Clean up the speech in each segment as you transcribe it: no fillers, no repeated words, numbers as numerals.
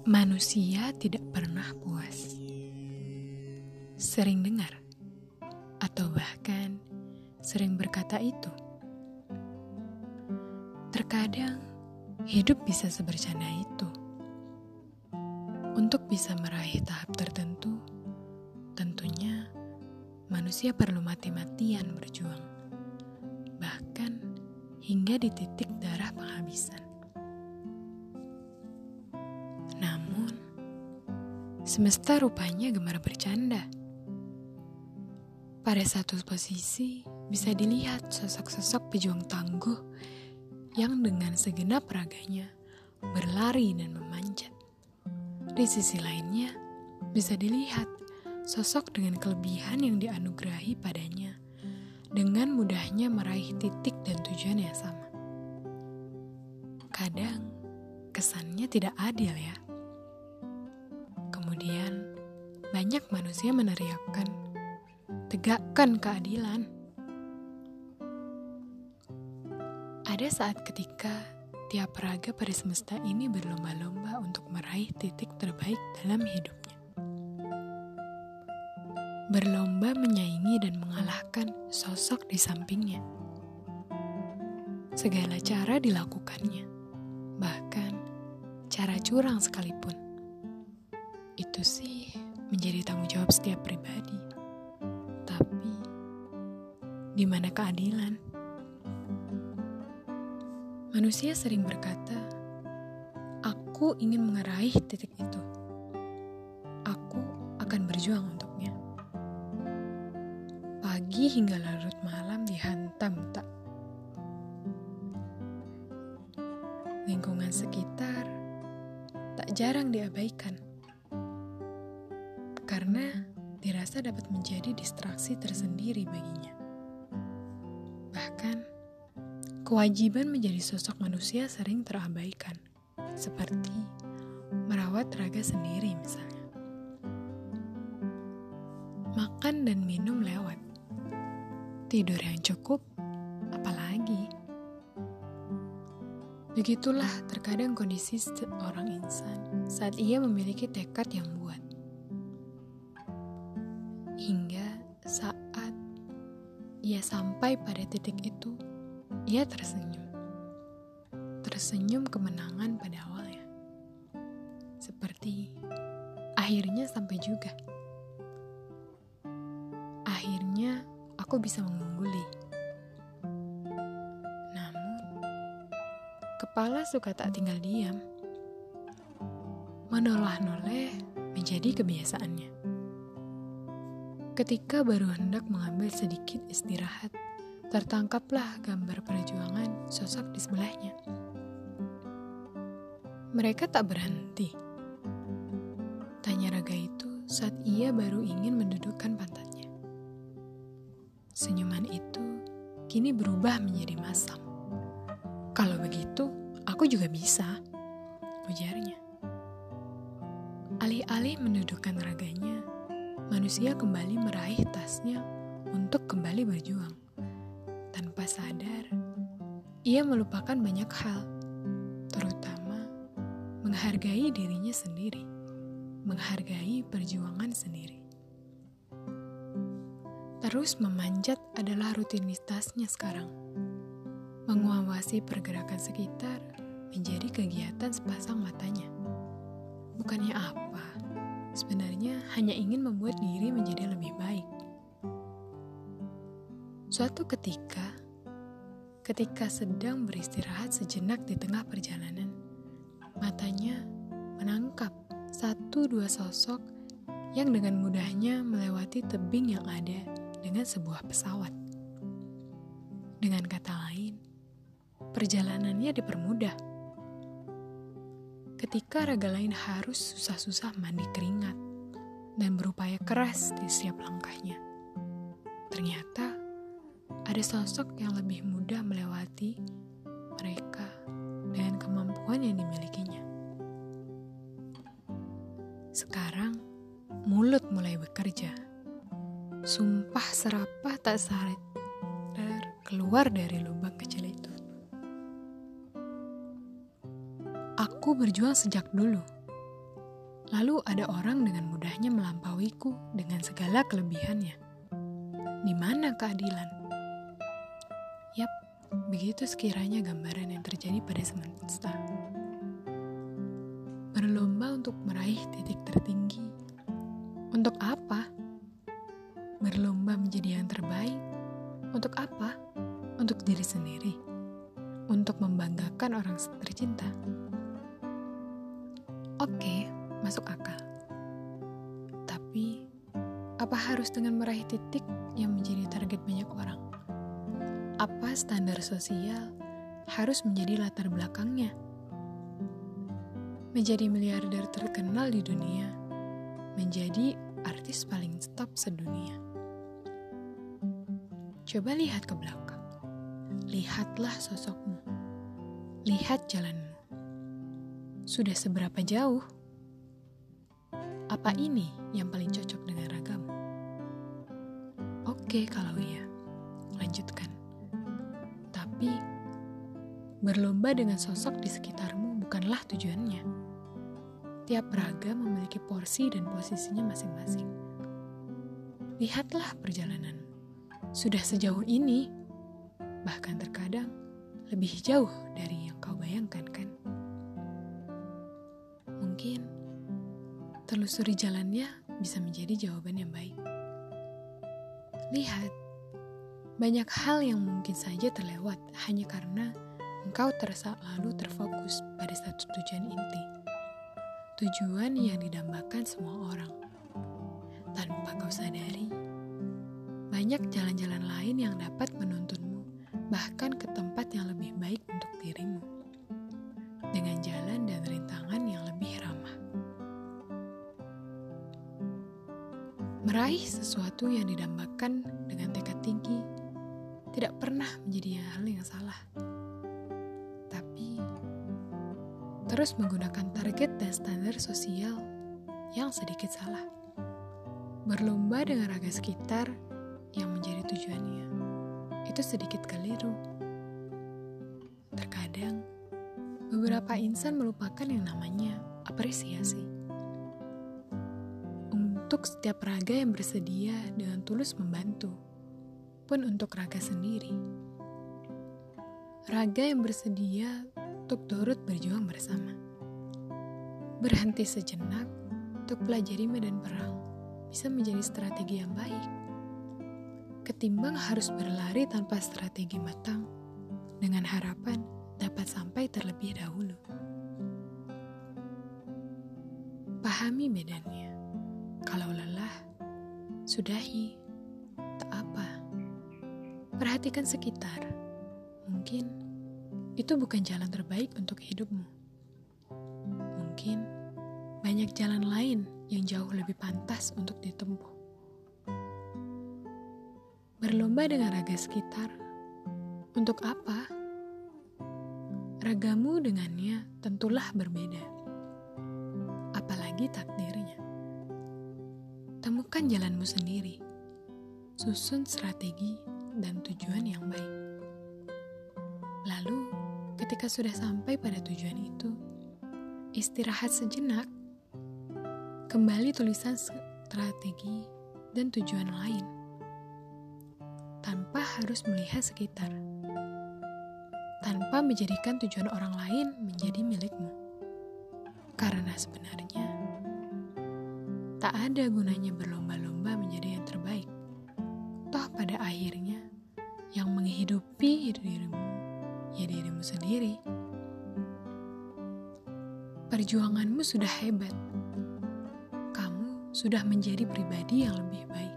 Manusia tidak pernah puas. Sering dengar, atau bahkan sering berkata itu. Terkadang hidup bisa sebercanda itu. Untuk bisa meraih tahap tertentu, tentunya manusia perlu mati-matian berjuang. Bahkan hingga di titik darah penghabisan. Namun, semesta rupanya gemar bercanda. Pada satu posisi, bisa dilihat sosok-sosok pejuang tangguh yang dengan segenap raganya berlari dan memanjat. Di sisi lainnya, bisa dilihat sosok dengan kelebihan yang dianugerahi padanya, dengan mudahnya meraih titik dan tujuan yang sama. Kadang, kesannya tidak adil ya. Kemudian, banyak manusia meneriakkan, tegakkan keadilan. Ada saat ketika tiap raga pada semesta ini berlomba-lomba untuk meraih titik terbaik dalam hidupnya. Berlomba menyaingi dan mengalahkan sosok di sampingnya. Segala cara dilakukannya, bahkan cara curang sekalipun. Itu sih menjadi tanggung jawab setiap pribadi. Tapi, di mana keadilan? Manusia sering berkata, "Aku ingin meraih titik itu. Aku akan berjuang untuknya." Pagi hingga larut malam dihantam tak. Lingkungan sekitar tak jarang diabaikan. Karena dirasa dapat menjadi distraksi tersendiri baginya. Bahkan, kewajiban menjadi sosok manusia sering terabaikan, seperti merawat raga sendiri misalnya. Makan dan minum lewat, tidur yang cukup, apalagi. Begitulah terkadang kondisi seorang insan saat ia memiliki tekad yang buat. Hingga saat ia sampai pada titik itu, ia tersenyum. Tersenyum kemenangan pada awalnya. Seperti akhirnya sampai juga. Akhirnya aku bisa mengungguli. Namun, kepala suka tak tinggal diam. Menoleh-noleh menjadi kebiasaannya. Ketika baru hendak mengambil sedikit istirahat, tertangkaplah gambar perjuangan sosok di sebelahnya. Mereka tak berhenti. Tanya raga itu saat ia baru ingin mendudukkan pantatnya. Senyuman itu kini berubah menjadi masam. "Kalau begitu, aku juga bisa," ujarnya. Alih-alih mendudukkan raganya, manusia kembali meraih tasnya untuk kembali berjuang. Tanpa sadar, ia melupakan banyak hal, terutama menghargai dirinya sendiri, menghargai perjuangan sendiri. Terus memanjat adalah rutinitasnya sekarang. Mengawasi pergerakan sekitar menjadi kegiatan sepasang matanya. Bukannya apa, sebenarnya hanya ingin membuat diri menjadi lebih baik. Suatu ketika sedang beristirahat sejenak di tengah perjalanan, matanya menangkap 1-2 sosok yang dengan mudahnya melewati tebing yang ada dengan sebuah pesawat. Dengan kata lain, perjalanannya dipermudah. Ketika raga lain harus susah-susah mandi keringat dan berupaya keras di setiap langkahnya, ternyata ada sosok yang lebih mudah melewati mereka dengan kemampuan yang dimilikinya. Sekarang, mulut mulai bekerja. Sumpah serapah tak sadar keluar dari lubang kecil itu. Aku berjuang sejak dulu. Lalu ada orang dengan mudahnya melampauiku dengan segala kelebihannya. Di mana keadilan? Yap, begitu sekiranya gambaran yang terjadi pada semesta. Berlomba untuk meraih titik tertinggi. Untuk apa? Berlomba menjadi yang terbaik. Untuk apa? Untuk diri sendiri. Untuk membanggakan orang tercinta. Oke, masuk akal. Tapi, apa harus dengan meraih titik yang menjadi target banyak orang? Apa standar sosial harus menjadi latar belakangnya? Menjadi miliarder terkenal di dunia, menjadi artis paling top sedunia. Coba lihat ke belakang. Lihatlah sosokmu. Lihat jalanmu. Sudah seberapa jauh? Apa ini yang paling cocok dengan ragamu? Oke, kalau iya, lanjutkan. Tapi, berlomba dengan sosok di sekitarmu bukanlah tujuannya. Tiap raga memiliki porsi dan posisinya masing-masing. Lihatlah perjalananmu. Sudah sejauh ini, bahkan terkadang lebih jauh dari yang kau bayangkan, kan? Mungkin telusuri jalannya bisa menjadi jawaban yang baik. Lihat, banyak hal yang mungkin saja terlewat hanya karena engkau lalu terfokus pada satu tujuan inti. Tujuan yang didambakan semua orang. Tanpa kau sadari, banyak jalan-jalan lain yang dapat menuntunmu bahkan ke tempat yang lebih baik untuk dirimu. Dengan jalan dan rintangan yang lebih ramah. Meraih sesuatu yang didambakan dengan tekad tinggi tidak pernah menjadi hal yang salah. Tapi, terus menggunakan target dan standar sosial yang sedikit salah. Berlomba dengan raga sekitar yang menjadi tujuannya, itu sedikit keliru. Terkadang, beberapa insan melupakan yang namanya apresiasi. Untuk setiap raga yang bersedia dengan tulus membantu, pun untuk raga sendiri. Raga yang bersedia untuk turut berjuang bersama. Berhenti sejenak untuk pelajari medan perang bisa menjadi strategi yang baik. Ketimbang harus berlari tanpa strategi matang dengan harapan dapat sampai terlebih dahulu. Pahami medannya. Kalau lelah, sudahi. Tak apa. Perhatikan sekitar. Mungkin itu bukan jalan terbaik untuk hidupmu. Mungkin banyak jalan lain yang jauh lebih pantas untuk ditempuh. Berlomba dengan raga sekitar. Untuk apa? Ragamu dengannya tentulah berbeda. Apalagi takdirnya. Temukan jalanmu sendiri. Susun strategi dan tujuan yang baik. Lalu, ketika sudah sampai pada tujuan itu, istirahat sejenak. Kembali tulisan strategi dan tujuan lain. Tanpa harus melihat sekitar. Tanpa menjadikan tujuan orang lain menjadi milikmu. Karena sebenarnya, tak ada gunanya berlomba-lomba menjadi yang terbaik. Toh pada akhirnya, yang menghidupi dirimu, ya dirimu sendiri. Perjuanganmu sudah hebat. Kamu sudah menjadi pribadi yang lebih baik.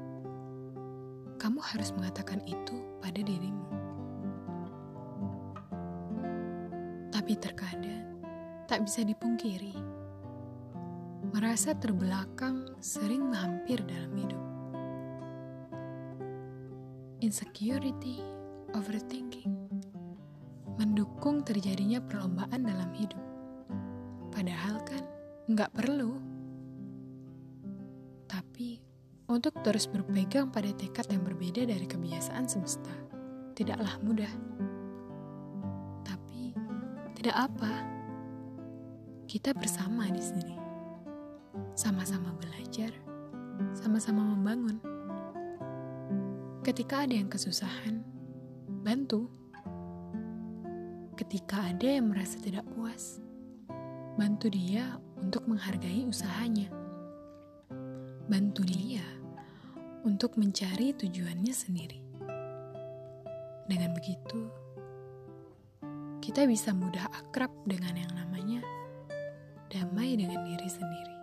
Kamu harus mengatakan itu pada dirimu. Tapi terkadang tak bisa dipungkiri. Merasa terbelakang sering hampir dalam hidup. Insecurity, overthinking, mendukung terjadinya perlombaan dalam hidup. Padahal kan nggak perlu. Tapi untuk terus berpegang pada tekad yang berbeda dari kebiasaan semesta tidaklah mudah. Tapi tidak apa, kita bersama di sini. sama-sama belajar, sama-sama membangun. Ketika ada yang kesusahan, bantu. Ketika ada yang merasa tidak puas, bantu dia untuk menghargai usahanya. Bantu dia untuk mencari tujuannya sendiri. Dengan begitu, kita bisa mudah akrab dengan yang namanya damai dengan diri sendiri.